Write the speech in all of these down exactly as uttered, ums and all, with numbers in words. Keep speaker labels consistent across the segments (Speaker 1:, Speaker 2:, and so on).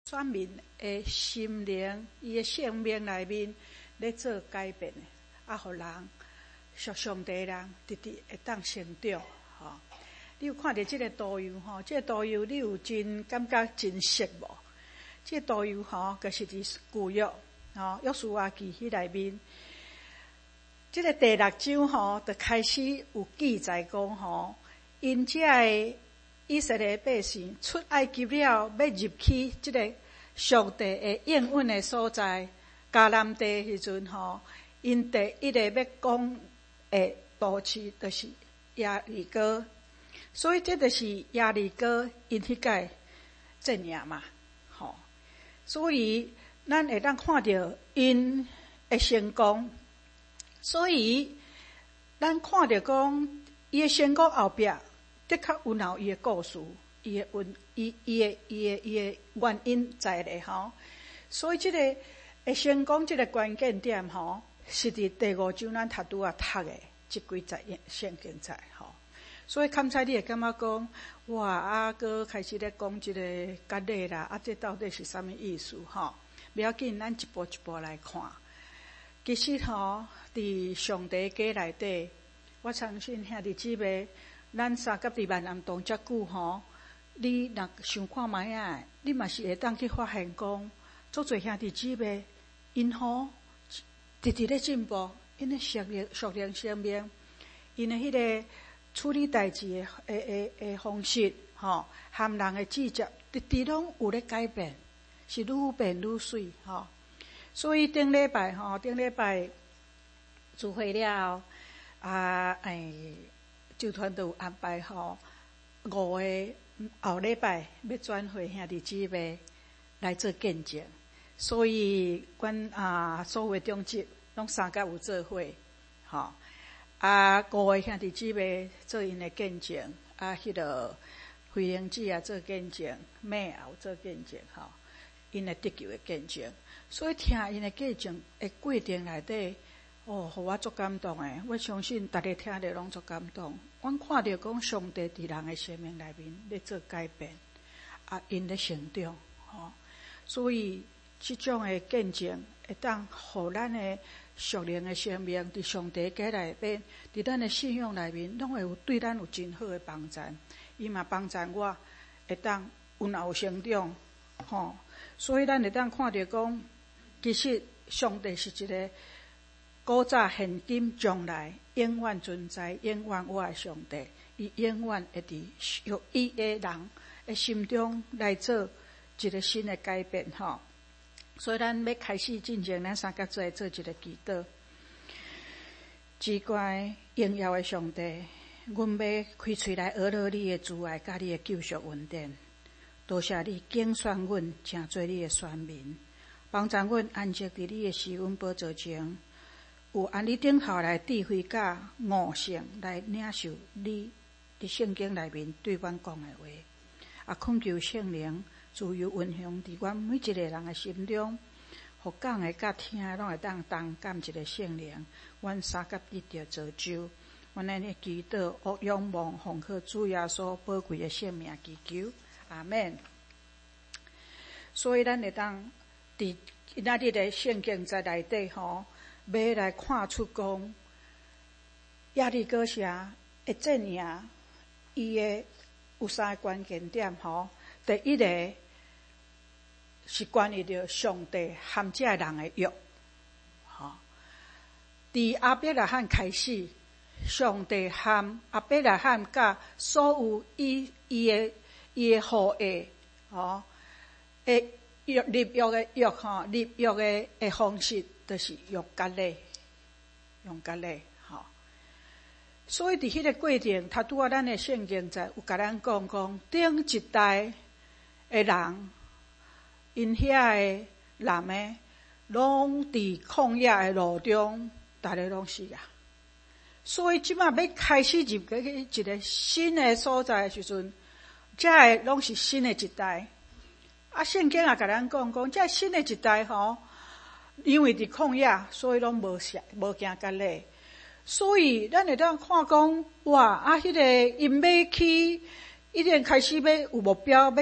Speaker 1: 选民的心灵、伊的生命内面咧做改变的，啊，互人属上帝人直直会当成长。吼，你有看到这个图样吼？这个图样你有真感觉真熟无？这个图样吼，就是伫旧约吼，约书亚记迄内面，这个第六章吼，就开始有记载讲吼，因这个以色列百姓出埃及了，要入去这个上帝的应允的所在，迦南地迄阵吼，因第一个要攻的都市就是耶利哥，所以这就是耶利哥因迄届阵营嘛，吼，所以咱会当看到因的成功，所以咱看到讲伊的成功后壁。的确有闹伊的故事，伊的原，伊伊的伊的伊的原因在咧吼，所以这个会成功这个关键点吼，是伫第五章咱读拄啊读的即几节圣经在吼，所以刚才你会感觉讲，哇啊，搁开始咧讲即个甲例啦，啊，这到底是啥物意思吼？不要紧，咱一步一步来看。其实吼，伫上帝家内底，我相信兄弟姊妹。咱三甲伫万人当遮久吼，你若想看卖啊，你嘛是会当去发现讲，足侪兄弟姊妹，因吼直直咧进步，因咧熟练熟练生命，因咧迄个处理代志的诶诶诶方式吼，含人的智接，直直拢有咧改变，是愈变愈水吼。所以顶礼拜吼，顶礼拜聚会了啊，诶。集团都有安排吼，五个后礼拜要转会兄弟姊妹来做见证，所以阮啊所有中职拢三甲有做伙，吼啊五个兄弟姊妹做因的见证，啊迄个慧玲姐啊做见证，妹也有做见证吼，因的得救的见证，所以听因的见证的过程内底。哦，互我足感动诶！我相信大家听着拢足感动。阮看到讲上帝伫人诶生命内面咧做改变，啊，因咧成长，吼、哦。所以即种诶见证会当互咱诶属灵诶生命伫上帝家内面，伫咱诶信仰内面，拢会有对咱有真好诶帮助。伊嘛帮助我会当有有成长，吼、哦。所以咱会当看到讲，其实上帝是一个。古早现今将来永远存在，永远我的上帝，伊永远会伫属伊的人的心中来做一个新的改变吼。所以咱要开始进前，咱三甲做来做一个祈祷。至关荣耀的上帝，阮要开喙来学了你的慈爱，甲你的救赎恩典。多谢你拣选阮，成做你的选民，帮助阮安息伫你的施恩宝座前。有按你顶头来智慧甲悟性来领受你伫圣经内面对阮讲的话，啊，恳求圣灵自由运行伫阮每一个人的心中，互讲的甲听的拢会当同感一个圣灵，阮三甲一着造就，阮安尼祈祷，学仰望奉靠主耶稣宝贵的性命祈求，阿们。所以咱会当伫今仔日的圣经在内底吼。要来看出讲，耶利哥城的阵营，伊的有三个关键点吼。第一个是关于着上帝和这人的约，吼。伫亚伯拉罕开始，上帝和亚伯拉罕甲所有伊伊的伊的后裔，吼，诶约立约的约吼，立约的的方式。就是用甲咧，用甲咧，吼。所以伫迄个过程，他拄啊咱的圣经在有甲咱讲讲，顶一代的人，因遐的人诶，拢伫旷野的路中，逐个拢死啊。所以即马要开始入去一个新的所在的时阵，这个拢是新的一代。啊，圣经也甲咱讲讲，这新的一代吼。因为伫旷野，所以拢无食无惊甲咧，所以咱会当看讲，哇啊！迄、那个因要去，一定开始要有目标，要去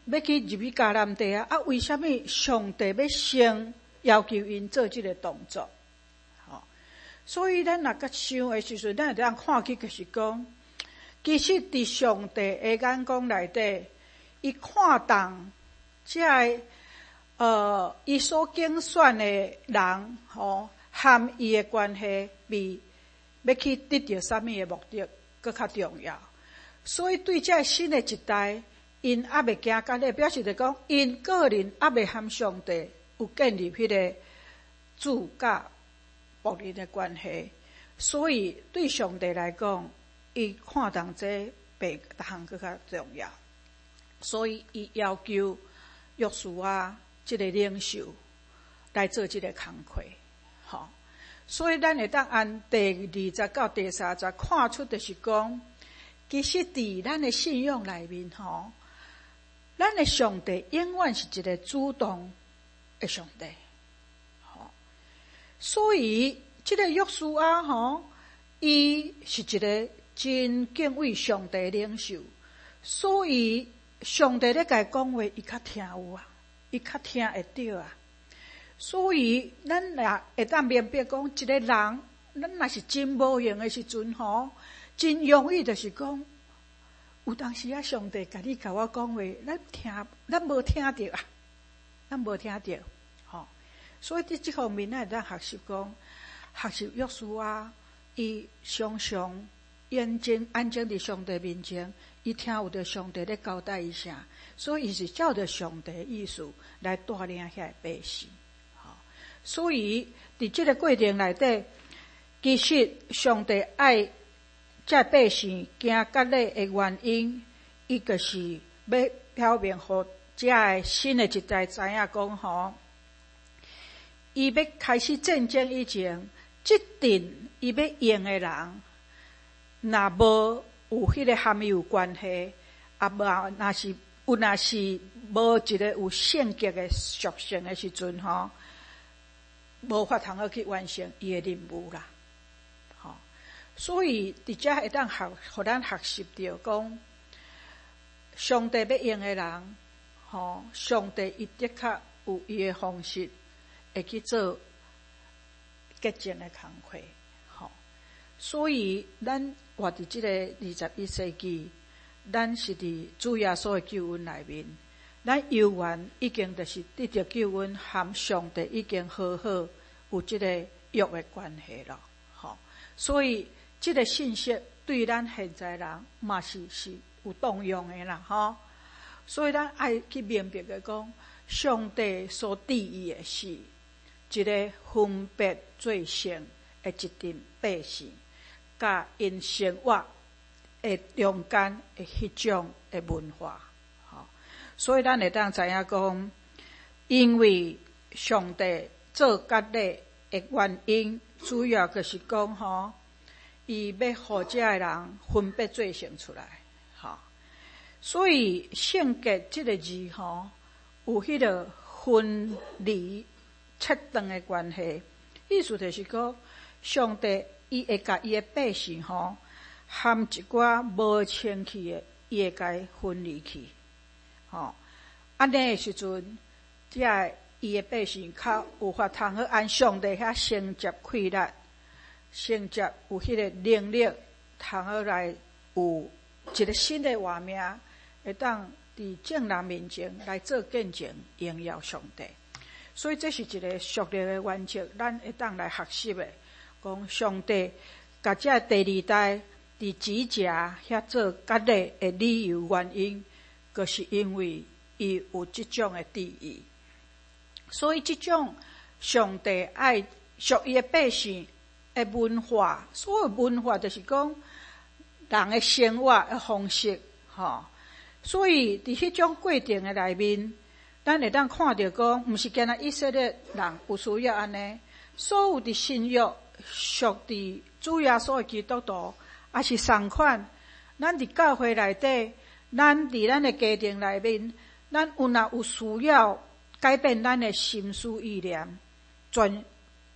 Speaker 1: 要去入去迦南地啊，啊，为什么上帝要先要求因做这个动作？吼、哦，所以咱若甲想的时阵，咱会当看起就是讲，其实伫上帝的眼光内底，伊看重这个呃，伊所拣选的人，吼、哦，和伊的关系比要去得到什么的目的搁较重要。所以对这新的一代，因还未行到咧，表示着讲，因个人还未和上帝有建立迄个主甲仆人的关系，所以对上帝来讲，伊看重这比逐项搁较重要，所以伊要求约书亚这个领袖来做这个工课，吼。所以咱会当按第二十到第三十看出，就是讲，其实伫咱的信仰内面，吼，咱的上帝永远是一个主动的上帝，吼。所以这个约书亚，吼，伊是一个真敬畏上帝的领袖，所以上帝咧甲伊讲话，伊较听有啊。伊较听会到啊，所以咱若会当明白讲，一个人，咱若是真无用的时阵吼，真容易就是讲，有当时啊，上帝甲你甲我讲话，咱听，咱无听着啊，咱无听着，吼。所以伫这方面，咱会当学习讲，学习约书亚，伊常常眼睛安静伫上帝面前，伊听有着上帝咧交代伊啥。所以伊是照着上帝的意思来带领遐个百姓，吼。所以伫这个过程内底，其实上帝爱这百姓行甲咧的原因，伊就是要表明互这个新的一代知影讲吼，伊要开始战争以前，即定伊要用的人，若无有迄个和伊有关系，啊无若是。有若是无一个有性格的属性的时阵吼，无法通去完成伊的任务啦，吼。所以伫遮会当学，互咱学习到讲，上帝要用的人，吼，上帝伊的确有伊的方式，会去做洁净的工课，吼。所以咱活伫即个二十一世纪。咱是伫主耶稣的救恩内面，咱犹原已经就是得到救恩，和上帝已经好好有这个约的关系了，吼。所以这个信息对咱现在人嘛是是有动用的啦，吼。所以咱爱去明白的讲，上帝所旨意的是一个分别罪性的一群百姓，甲因生活诶，中间诶，迄种诶文化，吼，所以咱会当知影讲，因为上帝做甲咧诶原因，主要就是讲吼，伊要互这个人分别罪性出来，吼，所以圣洁这个字吼，有迄个分离、切断诶关系，意思就是讲，上帝伊会甲伊诶百姓吼。含一寡无清气的，伊会甲伊分离去，吼。安尼的时阵，这伊的百姓较有法通去按上帝遐承接气力，承接有迄个能力，通去来有一个新的画面，会当伫众人面前来做见证，荣耀上帝。所以这是一个属灵的原则，咱会当来学习的，讲上帝甲这第二代。伫指甲遐做甲咧的理由原因，就是因为伊有即种的旨意，所以即种上帝爱属伊的百姓的文化，所有文化就是讲人的生活的方式，吼。所以伫迄种过程的内面，咱会当看到讲，毋是干那以色列人有需要安尼，所有伫新约属伫主耶稣的基督徒。也是同款，咱伫教会内底，咱伫咱的家庭内面，咱有若有需要改变咱的心思意念，专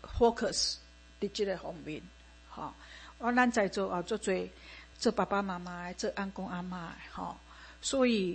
Speaker 1: focus 伫即个方面，吼。我咱在座也做做做爸爸妈妈的，做阿公阿嬷的，吼。所以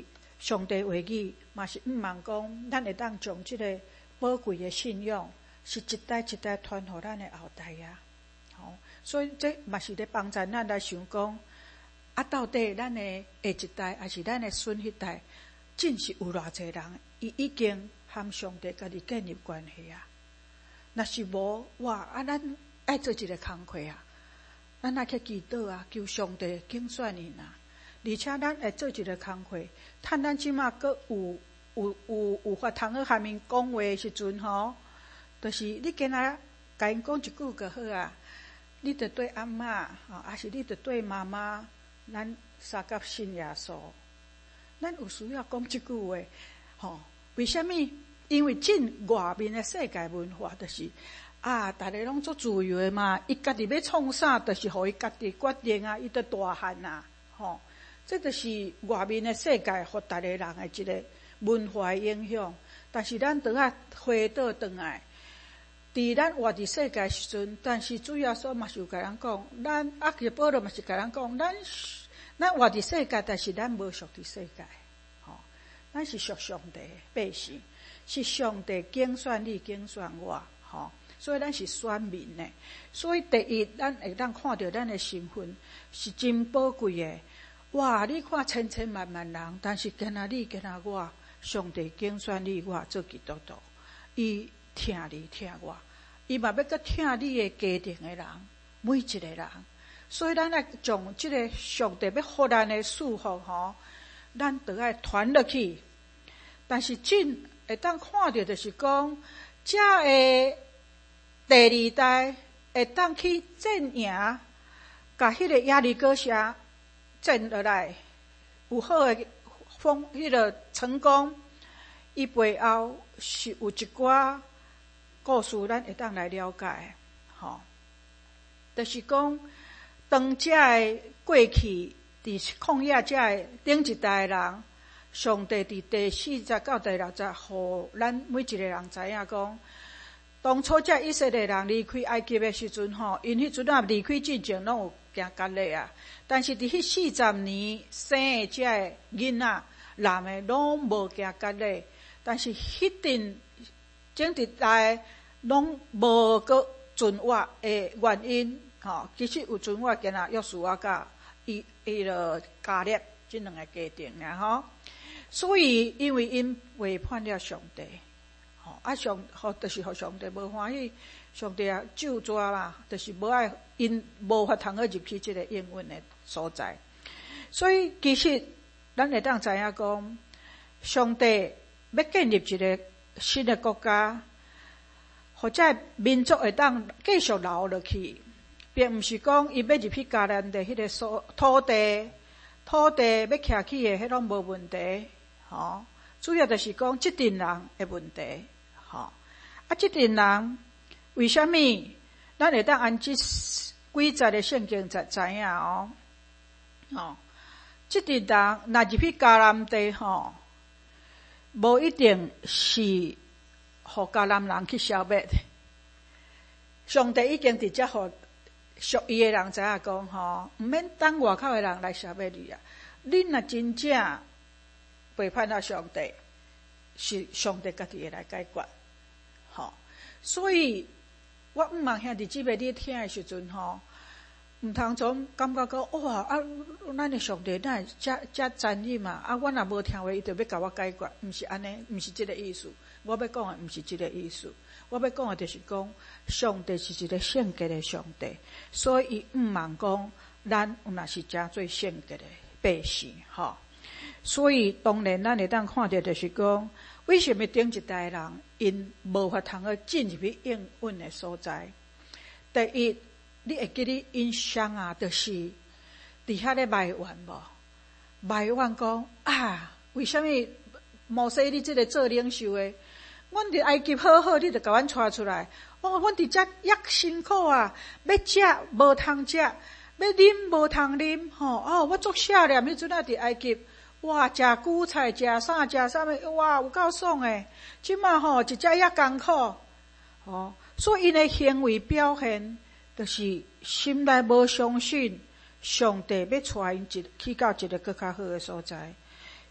Speaker 1: 上帝话语嘛是毋茫讲，咱会当将即个宝贵的信仰，是一代一代传互咱的后代啊。吼，所以这嘛是咧帮助咱来想讲，啊，到底咱的下一代，还是咱的孙迄代，真是有偌济人，伊已经和上帝家己建立关系啊。若是无，哇，啊，咱爱做一个工课啊，咱爱去祈祷啊，求上帝拣选因啊。而且咱会做一个工课，趁咱即马阁有有有有法通去下面讲话的时阵吼，就是你今仔甲因讲一句就好啊。你着对阿嬷吼，还是你着对妈妈，咱三甲信耶稣，咱有需要讲即句话吼？为虾米？因为进外面的世界文化，就是啊，大家拢做自由的嘛，伊家己要创啥，就是互伊家己决定啊，伊着大汉啊，吼，这就是外面的世界互大家人的一个文化的影响。但是咱倒啊回倒转来，伫咱活伫世界时阵，但是主要说嘛是有甲人讲，咱啊其实保罗嘛是甲人讲，咱咱活伫世界，但是咱无属伫世界，吼，咱是属上帝的百姓。是上帝拣选你，拣选我，吼，所以咱是选民呢。所以第一，咱会当看到咱的身份是真宝贵的。哇，你看千千万万人，但是今仔你，今仔我，上帝拣选你我做基督徒，伊疼你疼我，伊嘛要搁疼你的家庭的人，每一个人。所以咱来将这个上帝要互咱的祝福，吼，咱都爱传落去。但是真会当看到，就是讲，这个第二代会当去战赢，甲迄个亚利哥城战落来，有好的风，迄个成功。伊背后是有一寡故事，咱会当来了解，吼，就是讲，当这个过去伫旷野这个顶一代的人。上帝伫第四十到第六十，互咱每一个人知影讲，当初这以色列人离开埃及的时阵吼，因迄阵啊离开之前拢有行割礼啊，但是伫迄四十年生的这个囡仔，男的拢无行割礼，但是迄阵整一代拢无个遵活的原因吼，其实有遵活，今仔约书亚甲伊伊了加列这两个家庭啊吼。所以，因为因违叛了上帝，吼啊上，吼就是互上帝无欢喜，上帝啊咒抓嘛，就是无爱因无法通去入去这个应允的所在。所以，其实咱会当知影讲，上帝要建立一个新的国家，或者民族会当继续留落去，并毋是讲伊要入去迦南的迄个所土地，土地要徛起的迄拢无问题。吼，主要就是讲这群人的问题，吼啊，这群人为什么咱会当按这几节的圣经才知影哦？吼，这群人若入去迦南地吼，无一定是互迦南人去消灭。上帝已经直接互属伊的人知影讲吼，毋免等外口的人来消灭你啊！你若真正背叛了上帝，是上帝家己会来解决，吼。所以，我毋茫兄弟姊妹你听的时阵吼，毋通总感觉讲哇啊，咱的上帝哪会遮遮残忍嘛？啊，我若无听话，伊就要甲我解决，毋是安尼，毋是这个意思。我要讲的毋是这个意思，我要讲的就是讲，上帝是一个圣洁的上帝，所以伊毋茫讲咱有若是真最圣洁的百姓，吼。所以当然咱会当看到就是讲，为什么顶一代人因无法通去进入去应允的所在？第一，你会记得印象啊，就是伫遐咧埋怨无？埋怨讲啊，为什么摩西你这个做领袖的，阮伫埃及好好，你就甲阮带出来？哦，阮伫遮也辛苦啊，要食无通食，要啉无通啉，吼哦，我足少念迄阵啊伫埃及。哇，食韭菜，食啥食啥物，哇，有够爽诶！即马吼，一只也艰苦，哦，所以因诶行为表现，就是心内无相信上帝要带因一去到一个更较好诶所在。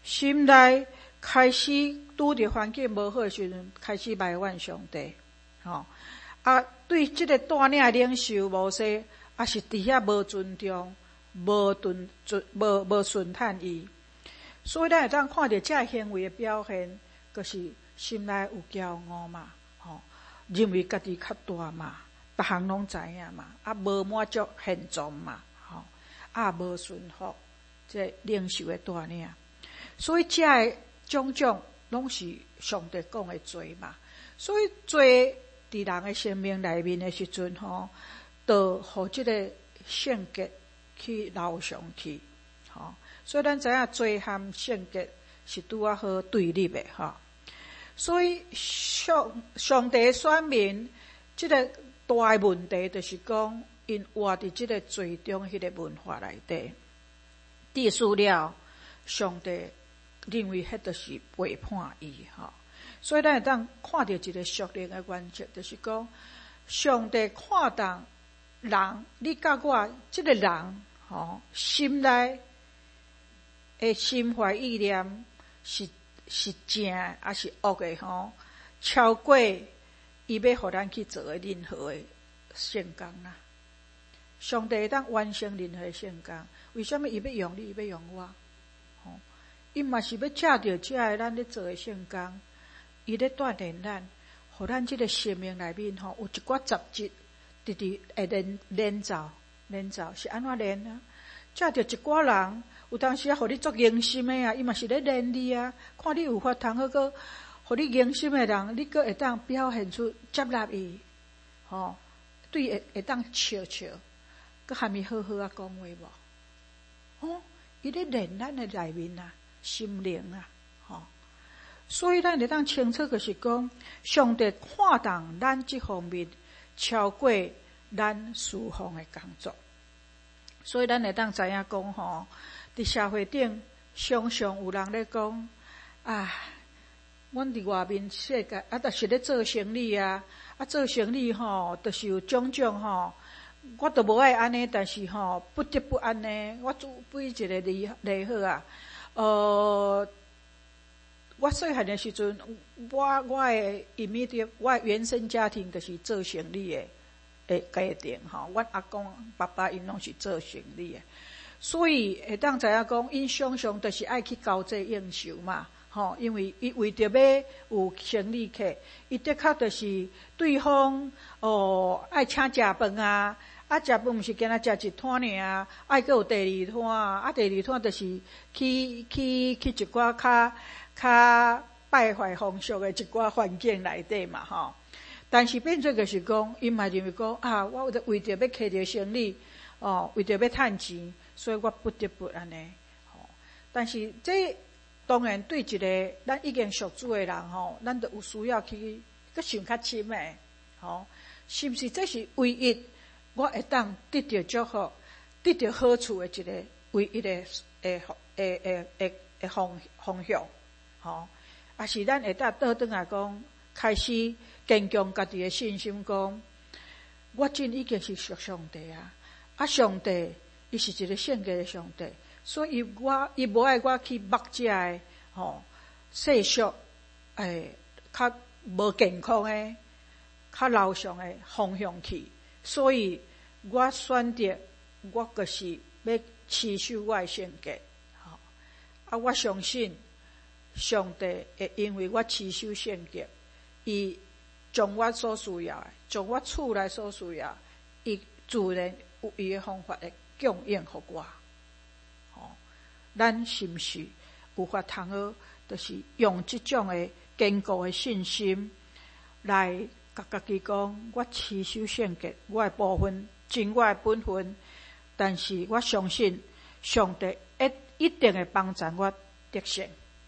Speaker 1: 心内开始拄着环境无好的时阵，开始埋怨上帝，吼、哦、啊，对这个带领领袖无说，啊是伫遐无尊重，无尊尊无无顺探伊，所以咱会当看到这行为的表现，就是心内有骄傲嘛，吼、哦，认为家己较大嘛，别项拢知影嘛，啊无满足现状嘛，吼、哦，啊无顺服这领袖的带领，所以这个种种拢是上帝讲的罪嘛，所以罪伫人的生命内面的时阵吼，就互这个性格去流上去，吼。所以咱知影罪和性格是拄啊好对立的，吼。所以上上帝的选民，这个大的问题就是讲，因活伫这个罪中迄个文化内底，第四了，上帝认为迄就是背叛伊，吼。所以咱会当看到一个属灵的原则，就是讲，上帝看重人，你甲我这个人，吼，心内的心怀意念是是正还是恶的，吼，超过伊要互咱去做的任何的圣工啦。上帝会当完成任何的圣工，为什么伊要用你，伊要用我？吼，伊嘛是要借着这个咱咧做的圣工。伊咧锻炼咱，互咱即个生命内面吼，有一寡杂质，直直会连连走连走，是安怎连啊？借着一寡人，有当时啊，互你做硬心的啊，伊嘛是咧练你啊。看你有法通好个，互你硬心的人，你阁会当表现出接纳伊，吼，对会会当笑笑，阁含伊好好啊讲话无？哦，伊咧练咱的内面啊，心灵啊，吼。所以咱会当清楚就是讲，上帝看重咱这方面超过咱侍奉的工作。所以咱会当知影讲吼，伫社会顶常常有人咧讲啊，阮伫外面世界啊，就是咧做生意啊，啊做生意吼，就是有种种吼，我都无爱安尼，但是吼不得不安尼。我举举一个例例好啊，呃。我细汉的时阵，我我的伊面的我的原生家庭就是做生意的的家庭吼，阮阿公爸爸因拢是做生意的，所以会当知影讲，因常常就是爱去交际应酬嘛，吼，因为伊为着要有生意客，伊的确就是对方哦爱请食饭啊，啊食饭毋是干那食一摊尔，爱阁有第二摊，啊第二摊就是去去去一寡较。较败坏风俗的一寡环境内底嘛，吼。但是变做就是讲，伊嘛认为讲啊，我为着要开着生意，哦，为着要趁钱，所以我不得不安尼，吼。但是这当然对一个咱已经属主的人吼，咱就有需要去去想较深诶，吼，是不是这是唯一我会当得到祝福、得到好处的一个唯一的诶诶诶诶诶方方向？吼，啊是咱会当倒转来讲，开始坚强家己的信心，讲我真已经是属上帝啊！啊，上帝伊是一个圣洁的上帝，所以我伊无爱我去目这个吼世俗诶较无健康诶、较流畅诶方向去，所以我选择我就是要持守我的圣洁，吼啊，我相信。上帝会因为我持守圣洁，伊将我所需要的，将我厝内所需要，伊自然有伊的方法会供应互我。吼，咱是毋是有法通好，就是用这种的坚固的信心来甲家己讲，我持守圣洁，我的部分尽我的本分，但是我相信上帝一一定会帮助我得胜。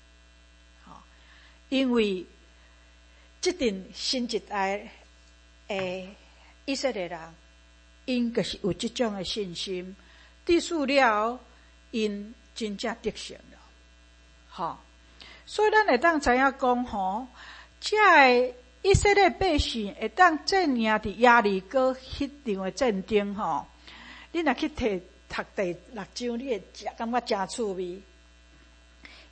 Speaker 1: 因为这阵新一代诶以色列人，因就是有这种的信心，第四了，因真正得胜了，吼。所以咱会当知影讲吼，这个以色列百姓会当战赢伫亚利哥迄场的战争吼，你若去摕读第六章，你会感觉真趣味。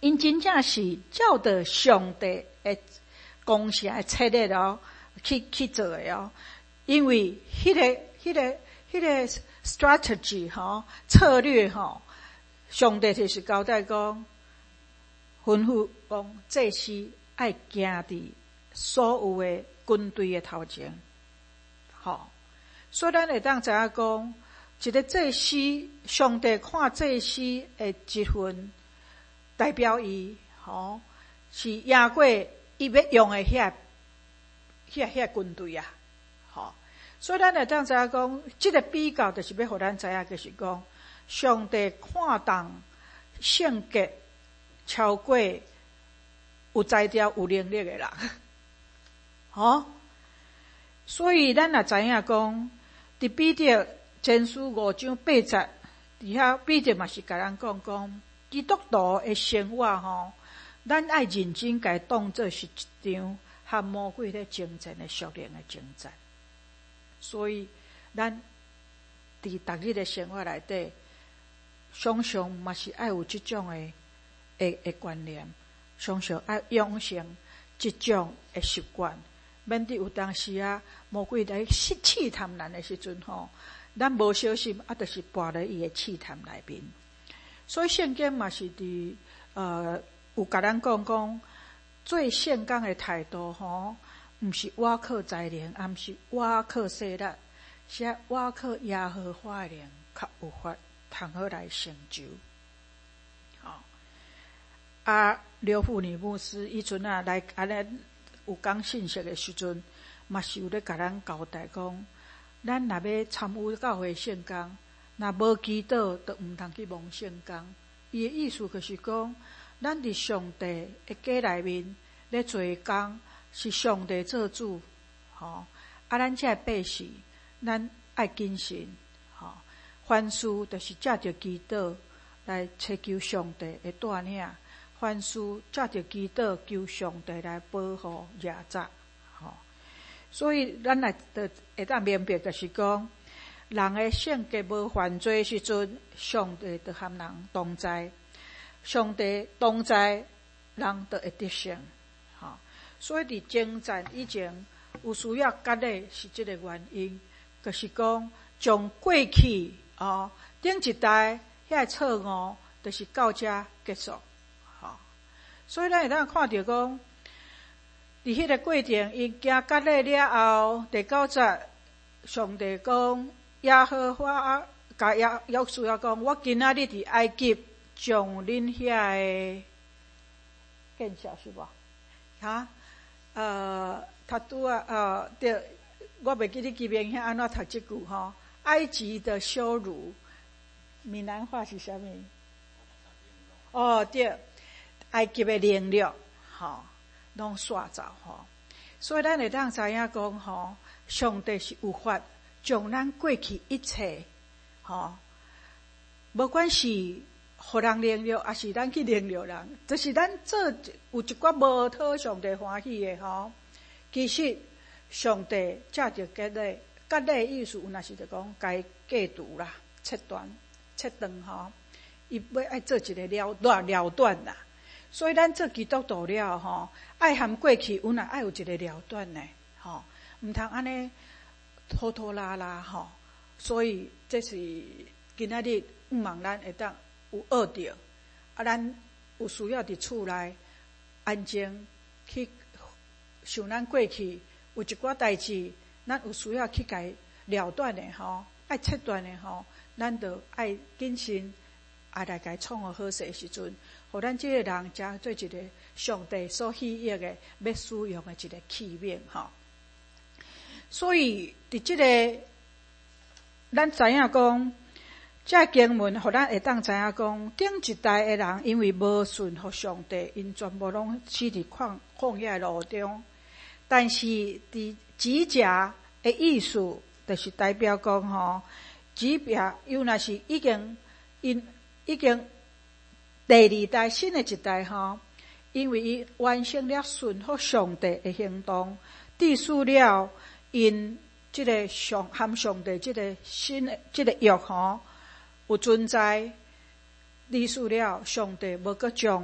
Speaker 1: 因真正是照着上帝的公式的策略哦，去去做的哦。因为迄、那个、迄、那个、迄、那个 strategy 吼策略吼，上帝就是交代讲，吩咐讲这是爱行伫所有的军队的头前，吼。所以咱会当知影讲，一个祭司，上帝看祭司的一份代表伊，吼，是赢过伊要用的遐遐遐军队啊，吼。所以咱会当知影讲，这个比较就是要互咱知影，就是讲，上帝看重圣洁超过有才调有能力的人，吼。所以咱也知影讲。伫彼得前书五章八节，伫遐彼得嘛是甲咱讲讲，基督徒的生活吼，咱爱认真甲当作是一场和魔鬼咧征战的属灵的征战。所以咱伫逐日的生活内底，常常嘛是爱有即种的的的观念，常常爱养成即种的习惯。免得有当时啊，魔鬼来试探咱的时阵吼，咱无小心啊，就是跋咧伊的试探内面。所以圣经嘛是伫呃有甲咱讲讲，做圣工的态度吼，毋是我靠才能，也毋是我靠势力，是我靠耶和华的灵，较有法通好来成就。好、哦，啊，刘妇女牧师以前啊来安尼。有讲信息的时阵，嘛是有咧甲咱交代讲，咱若要参与教会圣工，若无祈祷，就毋通去蒙圣工。伊的意思就是讲，咱伫上帝的家内面咧做工，是上帝做主，吼。啊，咱这百姓，咱爱谨慎，吼。凡事就是借着祈祷来祈求上帝的带领。凡事借着祈祷求上帝来保护耶责，吼。所以咱来就会当明白，就是讲，人的圣洁无犯罪时阵，上帝就和人同在，上帝同在，人就会得胜，吼。所以伫征战以前，有需要割礼是这个原因，就是讲从过去哦，顶一代遐错误，就是到这结束。所以咱会当看到讲，伫迄个过程，因行割礼了后，第九节，上帝讲耶和华甲约约书亚讲，我今仔日伫埃及将恁遐个见笑是无？哈？呃，读拄啊，呃，对，我袂记得记名遐安怎读即句吼。埃及的羞辱，闽南话是啥物？哦，对。埃及的能力，吼，拢刷走吼，所以咱会当知影讲吼，上帝是有法将咱过去一切，吼，无管是互人能力，还是咱去能力人，就是咱做有一寡无讨上帝欢喜的吼，其实上帝借着割礼，割礼意思有若是就讲该戒除啦，切断、切断吼，伊要爱做一个了断、了断啦。所以咱做基督徒了吼，爱含过去有哪爱有一个了断呢？吼，毋通安尼拖拖拉拉吼。所以这是今仔日毋望咱会当有学着，啊，咱有需要伫厝内安静去想咱过去有一寡代志，咱有需要去甲了断的吼，爱切断的吼，咱就爱谨慎，爱来甲创个好势的时阵。互咱这个人才做一个上帝所喜悦的要使用的一个器皿吼。所以伫这个咱知影讲，这经文互咱会当知影讲，顶一代的人因为无顺服上帝，因全部拢死伫旷旷野路中。但是伫指甲的意思，就是代表讲吼，指甲又若是已经因已经。第二代新的一代吼，因为伊完成了顺服上帝的行动，缔使了因这个上和上帝这个新的这个约吼有存在，缔使了上帝无阁将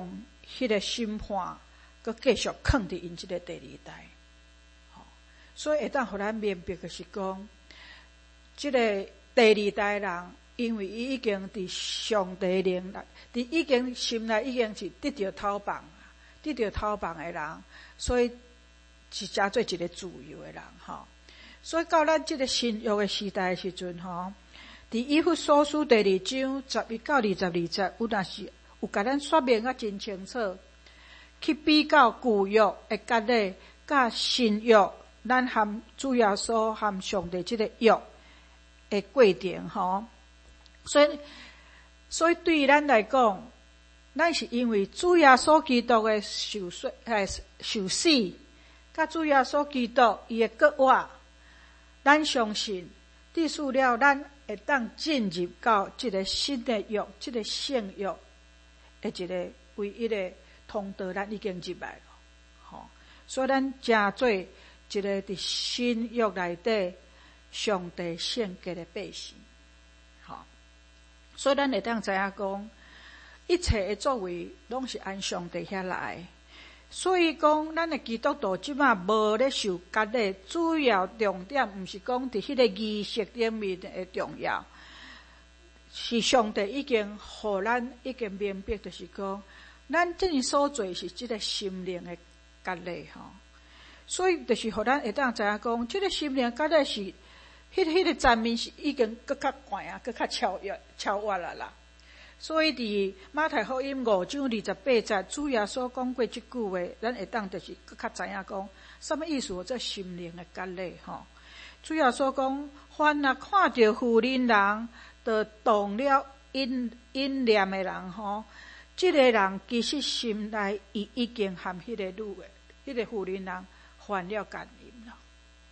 Speaker 1: 迄个审判，佮继续放伫因即个第二代。吼、哦，所以会当互咱明白的是讲，即、这个第二代人，因为伊已經伫上帝靈內，伫已經心內已經是得到討棒，得到討棒的人，所以是真做一個自由的人。吼、哦，所以到咱即個新約的時代的時陣，吼。伫以弗所書第二章十一到二十二節，有若是有甲咱說明啊真清楚，去比較舊約的割禮，甲新約咱含主耶穌含上帝即個約的過程吼。所以，所以對咱來講，咱是因為主耶穌基督的受死，誒受死，甲主耶穌基督伊的國活，咱相信，致使了咱會當進入到這個新的約，這個聖約的一個唯一的通道，咱已經入來了。吼、哦，所以咱真做一個佇新約內底上帝聖潔的百姓。吼、哦，所以咱會當知影講，一切的作為攏是按上帝遐來。所以講，咱的基督徒即馬無咧受割禮，主要重點毋是講佇迄個儀式頂面的重要，是上帝已經互咱已經明白，就是講，咱真所做是即個心靈的割禮吼。所以就是互咱會當知影講，即個心靈割禮是，迄、那個迄、那個層面是已經更較懸啊，更較超越超越啦啦。所以佇馬太福音五章二十八節，主耶穌講過即句話，咱會當就是更較知影講，什麼意思？這心靈的割禮吼。主耶穌講，凡若看到婦人人，就動了淫淫念的人吼，即、這個人其實心內伊已經含迄個女的，迄、那個婦人人犯了奸淫了。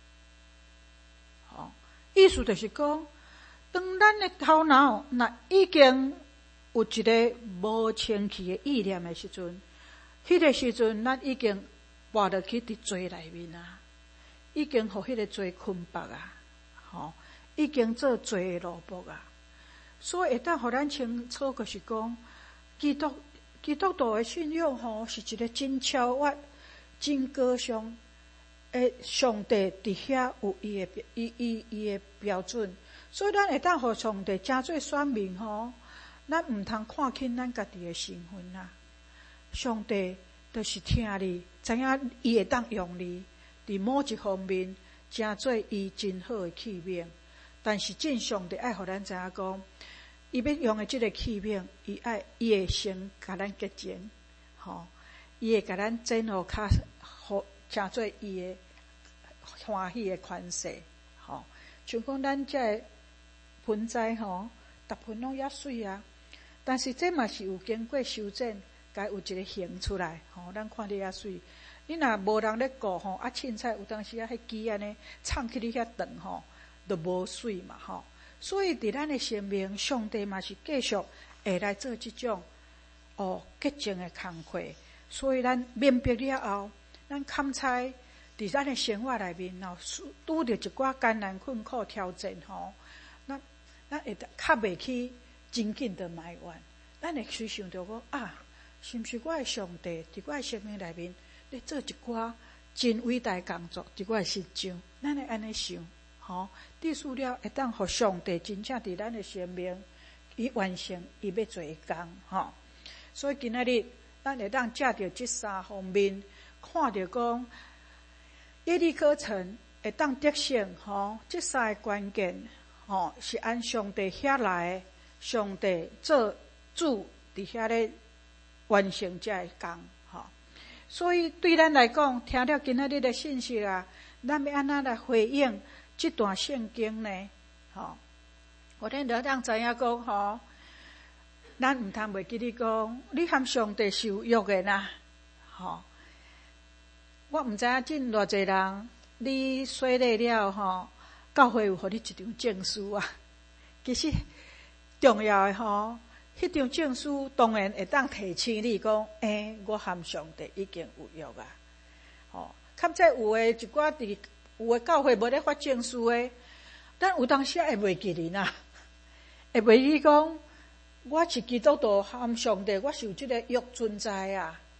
Speaker 1: 吼，意思就是講，當咱的頭腦若已經有一個無清氣的意念的時陣，迄、那個時陣，咱已經活落去佇罪內面啊，已經互迄個罪捆綁啊，吼，已經做罪的奴僕啊。所以會當互咱清楚，就是講，基督基督徒的信仰吼，是一個真超越、真高尚誒上帝佇遐有伊的伊伊伊的標準，所以咱會當互上帝真做選民吼。咱毋通看輕咱家己的身份啊！上帝就是聽你，知影伊會當用你，佇某一方面真做伊真好的器皿。但是真上帝愛互咱知影講，伊要用的即個器皿，伊愛伊會先甲咱潔淨，吼，伊會甲咱整好較好，真做伊的歡喜的款式，吼。像講咱這個盆栽吼，逐盆攏也水啊。但是這嘛是有經過修剪，該有一個形出來，吼，咱看你遐水。你若無人咧顧吼，啊凊彩有當時啊，迄枝安尼插去你遐長吼，就無水嘛吼。所以佇咱的生命，上帝嘛是繼續會來做這種哦潔淨的工課。所以咱明白了後，咱坎菜佇咱的生活內面，然後拄着一寡艱難困苦挑戰吼，咱咱會較袂去。真緊的埋怨，咱會去想到講啊，是毋是我的上帝佇我的生命內面咧做一寡真偉大工作，佇我的心上，咱會安尼想，吼，致使了會當互上帝真正佇咱的生命，伊完成伊要做的工，吼。所以今仔日咱會當借着這三方面，看到講耶利哥城會當得勝，吼，這三個關鍵，吼，是按上帝遐來。上帝做主佇遐咧完成這個工，吼。所以對咱來講，聽了今仔日的信息啊，咱要安怎來回應這段聖經呢？吼，我哋就當知影講，吼，咱毋通袂記你講，你和上帝受約的呐，吼。我毋知影真偌濟人，你洗禮了吼，教會有互你一張證書啊，其實。重要的吼，迄張證書當然會當提醒你講，誒、欸，我和上帝已經有約啊。吼，較早有誒一寡佇有誒教會無咧發證書誒，咱有當時會袂記你吶，會袂記講，我是基督徒和上帝，我是有即個約存在啊。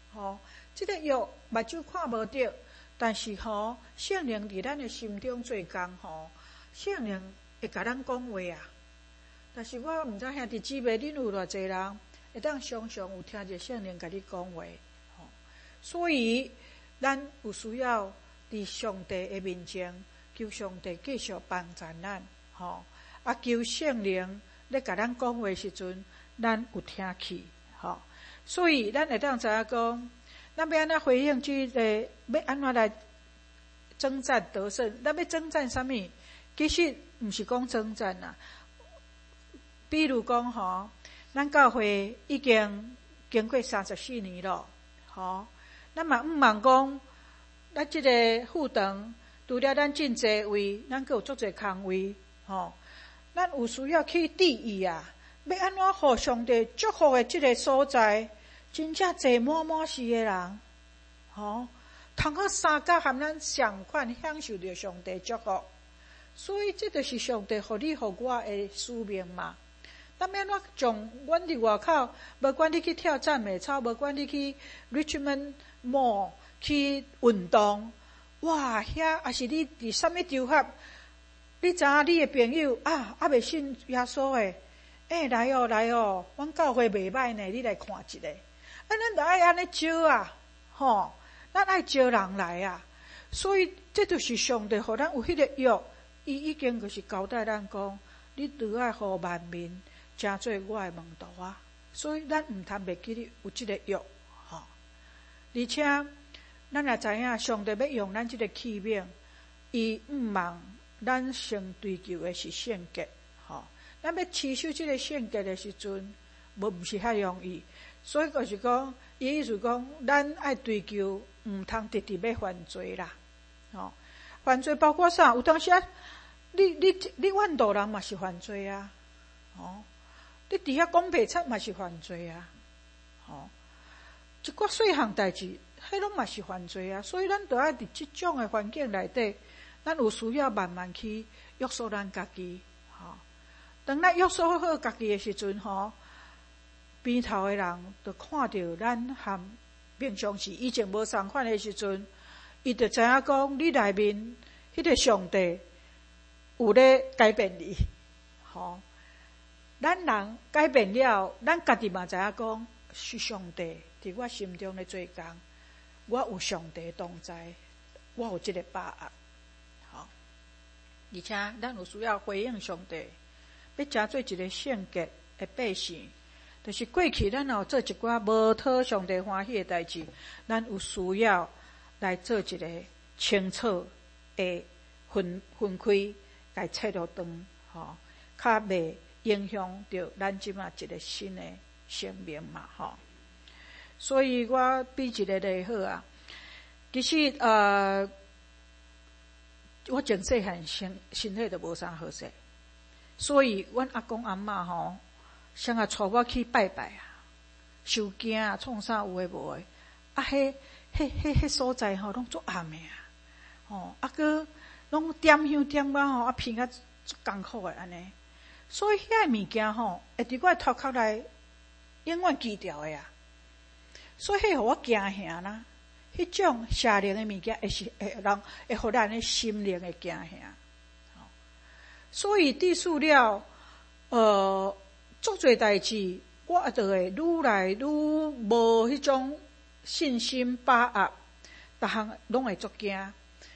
Speaker 1: 吼，这个药目睭看无到，但是吼，圣灵伫咱的心中做工吼，圣灵会甲咱讲话啊。但是我毋知兄弟姊妹，恁有偌济人会当常常有听着圣灵甲你讲话，吼。所以咱有需要伫上帝的面前，求上帝继续帮助咱，吼。啊，求圣灵咧甲咱讲话时阵，咱有听去，吼。所以咱会当知影讲，咱要安怎回应这个，要安怎来征战得胜？咱要征战啥物？其实毋是讲征战啊。比如讲吼，咱教会已经经过三十四年了，吼，咱嘛毋茫讲，咱即个副堂除了咱真济位，咱阁有足济空位，吼，咱有需要去注意啊，要安怎互上帝祝福的即个所在，真正坐满满是的人，吼，通好三角含咱相款享受着上帝祝福，所以这就是上帝互你互我的使命嘛。咱要安怎从阮伫外口，无管你去跳赞美操，无管你去 Richmond Mall 去运动，哇，遐也是你伫啥物场合，你知影你的朋友啊，还未信耶稣诶，诶，来哦来哦，阮教会袂歹呢，你来看一下。啊，咱著爱安尼招啊，吼，咱爱招人来啊，所以这就是上帝互咱有迄个约，伊已经就是交代咱讲，你拄爱互万民成做我的门徒啊，所以咱毋通袂记你有即个约，吼。而且咱也知影，上帝要用咱即个器皿，伊毋望咱先追求的是圣洁，吼。咱要持守即个圣洁的时阵，无毋是遐容易。所以就是讲，伊意思讲，咱爱追求，毋通直直要犯罪啦，吼。犯罪包括啥？有当时啊，你你你怨妒人嘛是犯罪啊，吼。你伫遐讲白贼嘛是犯罪啊，吼！一寡细项代志，迄拢嘛是犯罪啊。所以咱著爱伫即种诶环境内底，咱有需要慢慢去约束咱家己，吼。当咱约束好家己诶时阵，吼，边头诶人著看到咱含平常时以前无相款诶时阵，伊著知影讲你内面迄个上帝有咧改变你，吼。咱人改变了，咱家己嘛知影讲是上帝伫我心中咧做工，我有上帝同在，我有即个把握，好，而且咱有需要回应上帝，要成做一个圣洁的百姓，就是过去咱有做一寡无讨上帝欢喜的代志，咱有需要来做一个清楚的分分开，来切落长，吼，较袂影响到咱即马一个新的生命嘛，吼。所以我比一个例好啊。其实呃，我从细汉身身体都无啥好势，所以阮阿公阿嬷吼，谁啊带我去拜拜啊，收惊啊，创啥有诶无诶，啊，迄迄迄迄所在吼，拢足暗诶啊，吼，啊个拢点香点啊吼，啊偏啊足艰苦诶安尼。所以遐个物件吼，会伫我头壳内永远记牢的啊。所以迄互我惊吓啦，迄种邪灵的物件会是会让会互咱的心灵会惊吓。所以伫事了，呃，足侪代志，我就会愈来愈无迄种信心把握，逐项拢会足惊。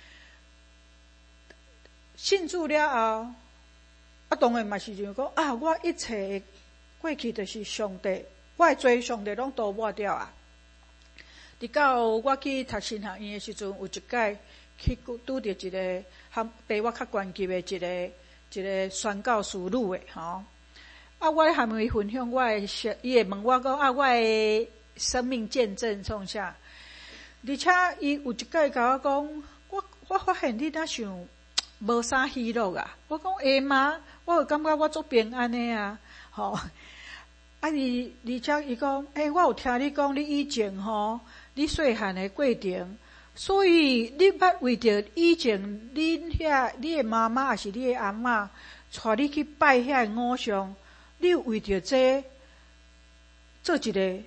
Speaker 1: 信主了后。啊，当然嘛是就讲啊，我一切过去就是上帝，我的罪上帝拢都抹掉啊。直到我去读神学院的时阵，有一届去拄着一个含比我较关键的一个一个宣教师女的吼。啊，我含伊分享我的，伊会问我讲啊，我的生命见证创啥？而且伊有一届甲我讲，我我发现你若想无啥喜乐啊。我讲会吗？我有感觉我足平安的啊，吼！啊，伊而且伊讲，诶、欸，我有听你讲，你以前吼，你细汉的过程，所以你捌为着以前恁遐你的妈妈还是你的阿嬷，带你去拜遐偶像，你有为着这做一个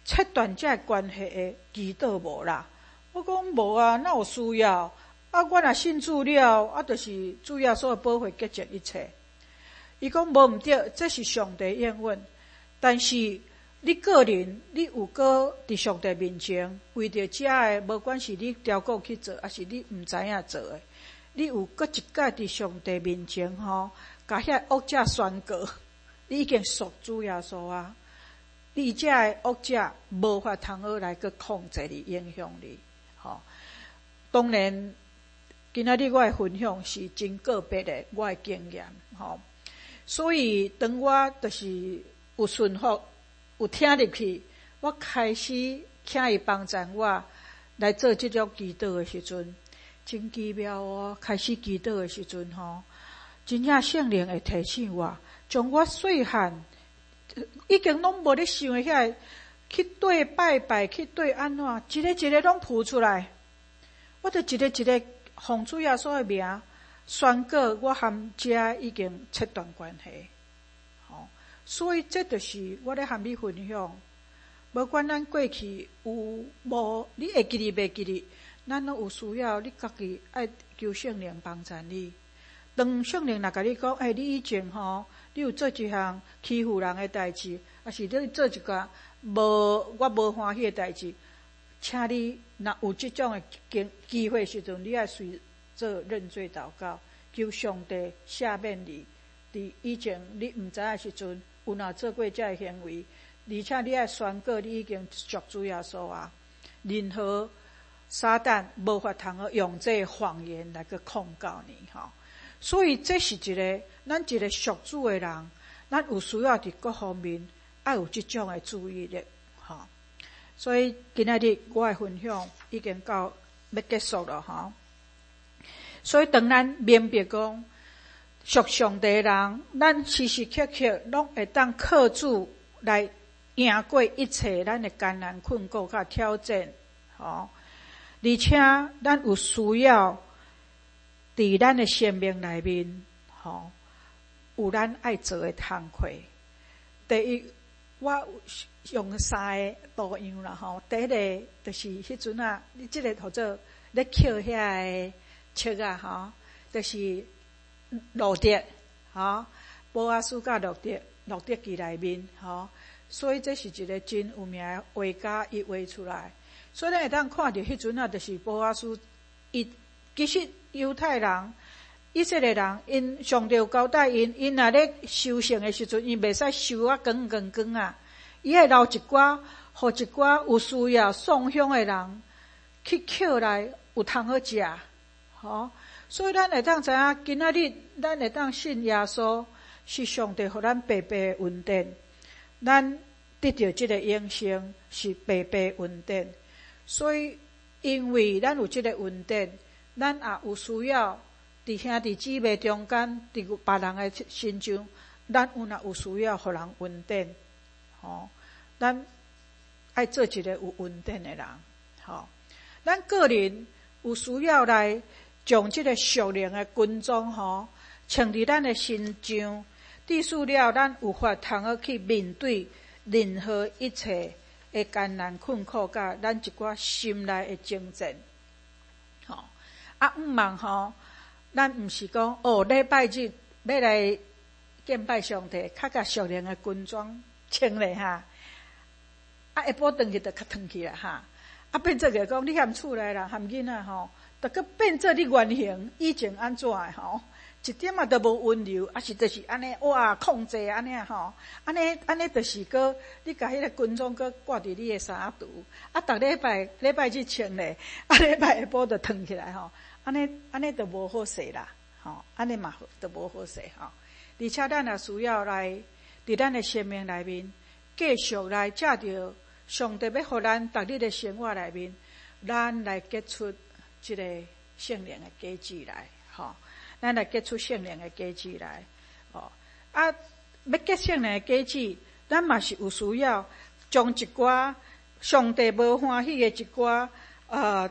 Speaker 1: 切断这关系的祈祷无啦？我讲无啊，哪有需要？啊，我若信主了，啊，就是主要所保护结决一切。伊讲无毋对，这是上帝应允，但是你个人，你有过伫上帝面前，为着这个，无管是你雕刻去做，还是你毋知影做的，你有过一届伫上帝面前吼，甲遐恶者宣告，你已经属主耶稣啊！你这个恶者无法通好来去控制你、影响你，吼。当然，今仔日我的分享是真个别的我的经验，吼。所以当我就是有顺服、有听入去，我开始请伊帮助我来做这种祈祷的时阵，真奇妙哦！开始祈祷的时阵，吼，真正圣灵会提醒我，将我细汉已经拢无咧想的遐去对拜拜，去对安怎，一个一个拢浮出来，我就一个一个奉主耶稣的名宣告，我和这已经切断关系。吼，所以这就是我咧和你分享。无管咱过去有无，你会记哩袂记哩，咱拢有需要，你家己爱求圣灵帮助你。当圣灵若甲你讲，哎，你以前吼，你有做一项欺负人的代志，还是你做一个无我无欢喜的代志，请你若有这种的机机会时阵，你爱随做认罪祷告，求上帝赦免你。伫以前你毋知影时阵，有若做过这个行为，而且你爱宣告你已经属主耶稣啊，任何撒旦无法通去用这个谎言来去控告你吼。所以这是一个咱一个属主的人，咱有需要伫各方面爱有这种的注意力吼。所以今仔日我的分享已经到要结束了吼。所以当咱明白讲属上帝的人，咱时时刻刻拢会当靠主来赢过一切咱的艰难困苦甲挑战吼。而且咱有需要伫咱的生命内面吼，有咱爱做的工课。第一，我用三个图样啦吼。第一个就是迄阵啊，你即个叫做咧捡遐个册啊吼，就是路德吼，波阿斯甲路德路德记内面吼，所以这是一个真有名的画家伊画出来。所以咱会当看到迄阵啊，就是波阿斯伊其实犹太人、以色列人，因上帝有交代因，因若咧修圣的时阵，因袂使修啊光光光啊，伊会留一寡，互一寡有需要送香的人去捡来有通好食，吼。所以咱会当知影，今仔日咱会当信耶稣，是上帝互咱白白的恩典，咱得到这个永生是白白恩典。所以，因为咱有这个恩典，咱也有需要伫兄弟姊妹中间，伫别人的身上，咱有若有需要互人恩典，吼，咱爱做一个有恩典的人，吼。咱个人有需要来将这个属灵的军装，吼，穿伫咱的身上，致使了咱有法通好去面对任何一切的艰难困苦，甲咱一寡心内的征战，吼。啊，毋茫吼，咱毋是讲哦，礼拜日要来敬拜上帝，较甲属灵的军装穿咧哈，啊下晡转去就较脱去啦哈，啊变做个讲你含厝内人含囡仔吼，就佮变做你原形以前安怎的吼，一点仔都无温柔，啊是就是安尼哇控制安尼吼，安尼安尼就是个你甲迄个军装佮挂伫你的衫肚，啊逐礼拜礼拜日穿咧，啊礼拜下晡就脱起来吼。安尼安尼就无好势啦，吼，安尼嘛就无好势吼。而且咱也需要来伫咱的生命内面，继续来借着上帝要互咱逐日的生活内面，咱来结出即个圣灵的果子来，吼，咱来结出圣灵的果子来，哦，啊，要结圣灵的果子，咱嘛是有需要将一寡上帝无欢喜的一寡呃。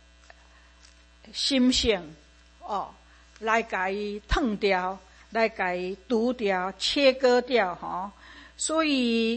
Speaker 1: 心性哦，来甲伊烫掉，来甲伊除掉、切割掉吼。所以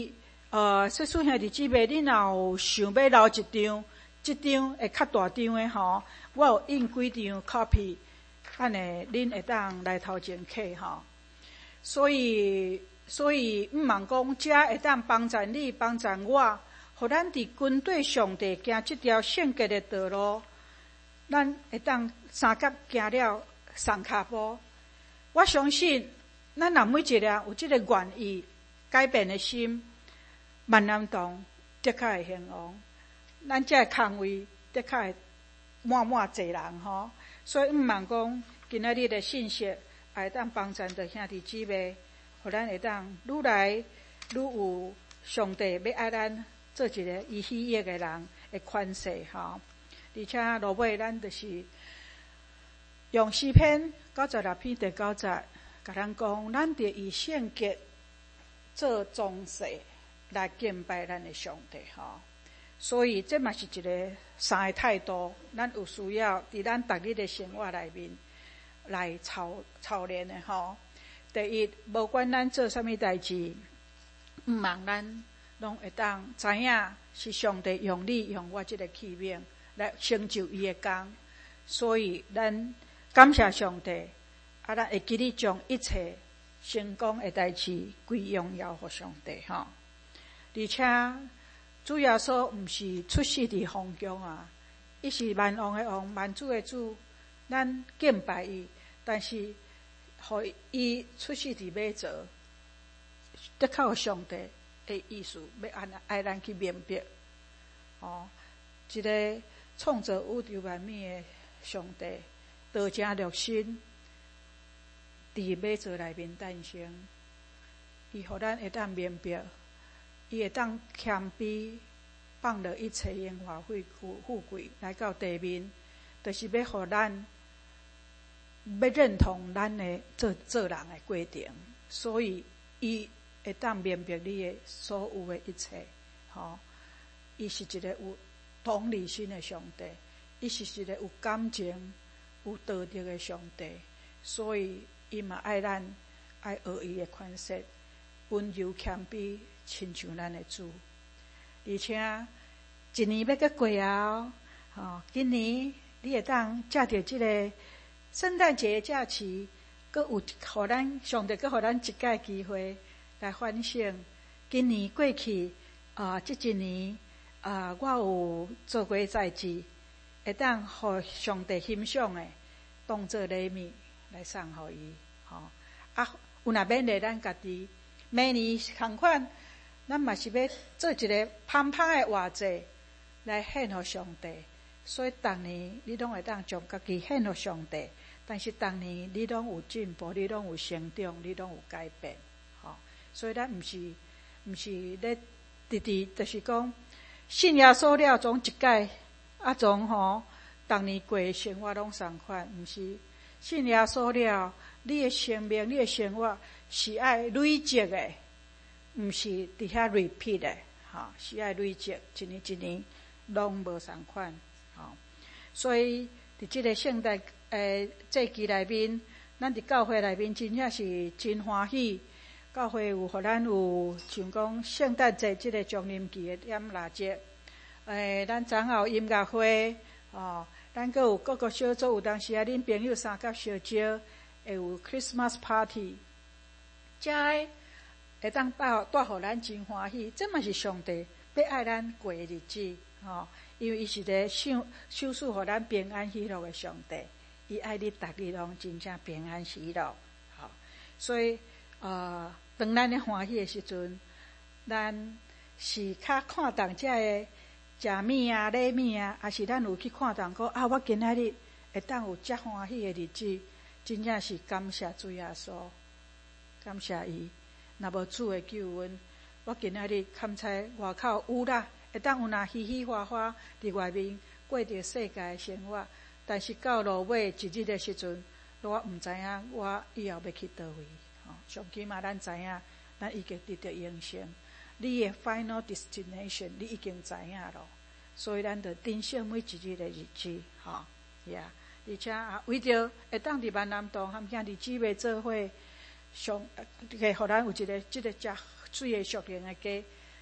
Speaker 1: 呃，说兄弟姊妹，你若有想要留一张，即张会较大张的吼，我有印几张 copy， 安尼恁会当来头前客吼。所以，所以毋茫讲，遮会当帮助你，帮助我，互咱伫军队上帝行即条圣洁的道路，咱会当三脚行了三骹步。我相信，咱若每一个人有即个愿意改变的心，万南洞的确会兴旺，咱遮个空位的确会满满侪人吼。所以毋茫讲，今仔日的信息也会当帮助着兄弟姊妹，互咱会当愈来愈有上帝要爱咱做一个伊喜悦的人的款式吼。而且落尾咱就是用诗篇九十六篇第九节，甲咱讲，咱得以圣洁做装饰来敬拜咱的上帝吼。所以这嘛是一个三个态度，咱有需要伫咱逐日的生活内面来操操练的吼。第一，无管咱做啥物代志，毋茫咱拢会当知影是上帝用你用我这个器皿来成就伊的工。所以咱感谢上帝，啊，咱会记得将一切成功的代志归荣耀给上帝吼。而且主耶稣毋是出世伫皇宫啊，伊是万王的王，万主的主，咱敬拜伊，但是互伊出世伫马槽，的确有上帝的意思，要按爱咱去明白。哦，一个创造宇宙万物的上帝，道成肉身，伫马槽内面诞生，伊互咱会当明白。伊会当谦卑，放了一切荣华富贵来到地面，就是要互咱要认同咱的做做人的过程。所以伊会当明白你的所有的一切，吼。伊是一个有同理心的上帝，伊是一个有感情、有道德的上帝。所以伊嘛爱咱，爱学伊的款式，温柔谦卑。亲像咱的主，而且一年要过后，吼，今年你会当借着这个圣诞节的假期，阁有互咱上帝阁互咱一届机会来反省今年过去啊，这一年啊，我有做过代志，会当互上帝欣赏的，当作礼物来送互伊，吼啊，有若勉励咱家己，明年同款。咱嘛是要做一个芳芳的活祭来献给上帝，所以逐年你拢会当将家己献给上帝，但是逐年你拢有进步，你拢有成长，你拢有改变，吼。所以咱毋是毋是咧直直，就是讲信耶稣了，总一届啊，总吼逐年过的生活拢同款，毋是信耶稣了，你的生命、你的生活是爱累积的。毋是伫遐 repeat 的，吼，是爱累积，一年一年拢无同款，吼。所以伫即个圣诞诶节期内面，咱伫教会内面真正是真欢喜。教会有互咱有像讲圣诞节即个将临期的点蜡烛，诶，咱昨后音乐会，哦，咱阁有各个小组，有当时啊，恁朋友三甲小招，会有 Christmas party， 遮个。会当带带互咱真欢喜，这嘛是上帝要爱咱过的日子，吼！因为伊是一个享享受互咱平安喜乐的上帝，伊爱你逐日拢真正平安喜乐，吼！所以，呃，当咱咧欢喜的时阵，咱是较看重这个食物啊、礼物啊，还是咱有去看重讲啊？我今仔日会当有遮欢喜的日子，真正是感谢主耶稣，感谢伊。若无主的救恩，我今仔日堪猜外口有啦，会当有若嘻嘻哈哈伫外面过着世界的生活，但是到落尾一日的时阵，我毋知影我以后要去倒位。吼，上起码咱知影，咱已经得到永生。你的 final destination， 你已经知影咯。所以咱着珍惜每一日的日子，吼，呀，而且啊，为着会当伫万南洞和兄弟姊妹做伙。上，给互咱有一个即个食水的属灵的家，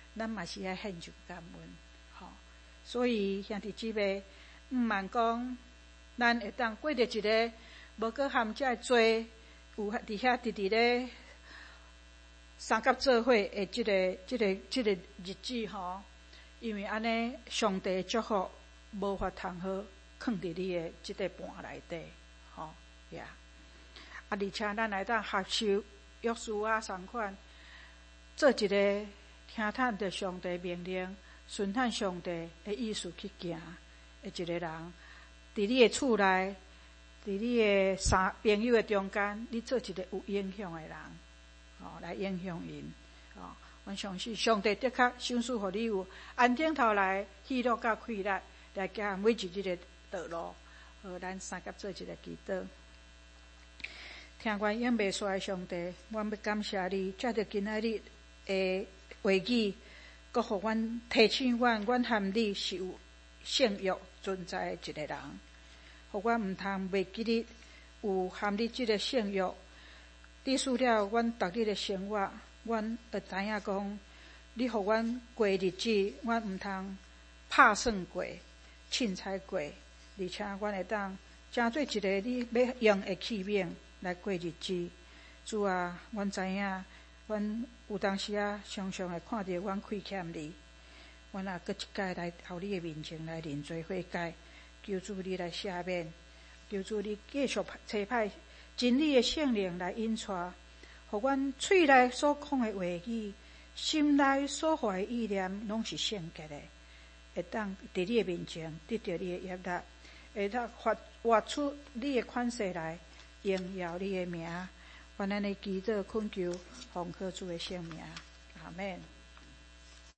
Speaker 1: 咱嘛是爱献上感恩，吼。所以兄弟姊妹，毋茫讲，咱会当过着一个无搁含遮罪，有伫遐直直咧三甲做伙的即个、即个、即个日子吼。因为安尼，上帝祝福无法通好藏伫你的即个盘内底，吼呀。啊，而且咱来当学习约书亚同款，做一个听探着上帝命令，顺探上帝的意思去行的一个人。伫你的厝内，伫你的三朋友的中间，你做一个有影响的人，吼，来影响因，吼。阮相信上帝的确赏赐互你有安顶头来喜乐甲快乐，来行每一日的道路。好，咱三甲做一个祈祷。听阮永袂衰的上帝，阮要感谢你，借着今仔日的话语，阁互阮提醒阮，阮含你是有性欲存在的一个人，互阮毋通袂记你有含你即个性欲，你使了阮逐日的生活，阮会知影讲，你互阮过日子，阮毋通拍算过、凊彩过，而且阮会当成做一个你要用的器皿来过日子。主啊，阮知影，阮有当时啊，常常会看到阮亏欠你，阮也搁一摆来到你的面前来认罪悔改，求主你来赦免，求主你继续差派真理的圣灵来引带，互阮喙内所讲的话语，心内所怀的意念，拢是圣洁的，会当伫你的面前得到你的悦纳，会当发活出你的款式来，荣耀你的名。愿咱的祈祷恳求，奉靠主的圣名，阿们。